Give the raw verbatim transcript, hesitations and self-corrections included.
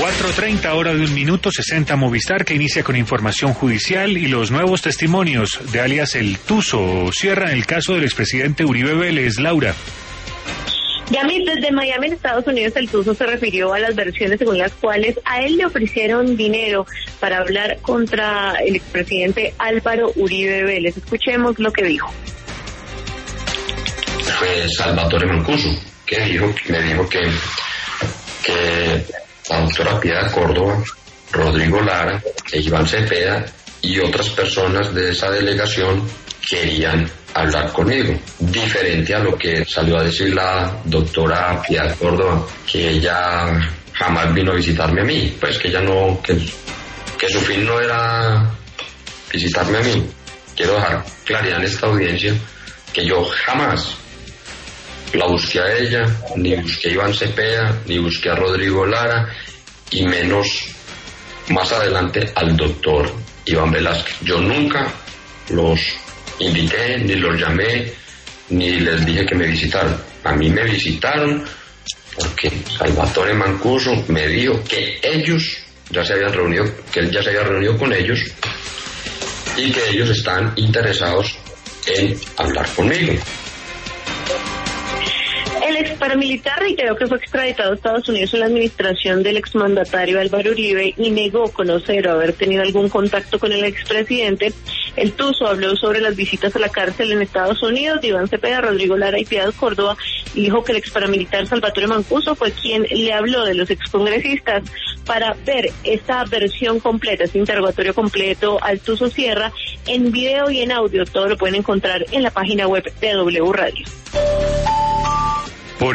cuatro treinta, hora de un minuto, sesenta Movistar, que inicia con información judicial y los nuevos testimonios de alias El Tuzo. Cierra el caso del expresidente Uribe Vélez. Laura. Yamit, desde Miami, en Estados Unidos, El Tuzo se refirió a las versiones según las cuales a él le ofrecieron dinero para hablar contra el expresidente Álvaro Uribe Vélez. Escuchemos lo que dijo. Fue Salvatore Mancuso, que dijo, me dijo que, que la doctora Piedad Córdoba, Rodrigo Lara, e Iván Cepeda y otras personas de esa delegación querían hablar conmigo, diferente a lo que salió a decir la doctora Piedad Córdoba, que ella jamás vino a visitarme a mí, pues que ella no, que, que su fin no era visitarme a mí. Quiero dejar claridad en esta audiencia que yo jamás la busqué a ella, ni busqué a Iván Cepeda, ni busqué a Rodrigo Lara, y menos más adelante al doctor Iván Velázquez. Yo nunca los invité, ni los llamé, ni les dije que me visitaran. A mí me visitaron porque Salvatore Mancuso me dijo que ellos ya se habían reunido, que él ya se había reunido con ellos y que ellos están interesados en hablar conmigo. El ex paramilitar reiteró que fue extraditado a Estados Unidos en la administración del exmandatario Álvaro Uribe y negó conocer o haber tenido algún contacto con el expresidente. El Tuzo habló sobre las visitas a la cárcel en Estados Unidos de Iván Cepeda, Rodrigo Lara y Piedad Córdoba, y dijo que el ex paramilitar Salvatore Mancuso fue quien le habló de los excongresistas. Para ver esta versión completa, este interrogatorio completo al Tuzo cierra en video y en audio. Todo lo pueden encontrar en la página web de W Radio.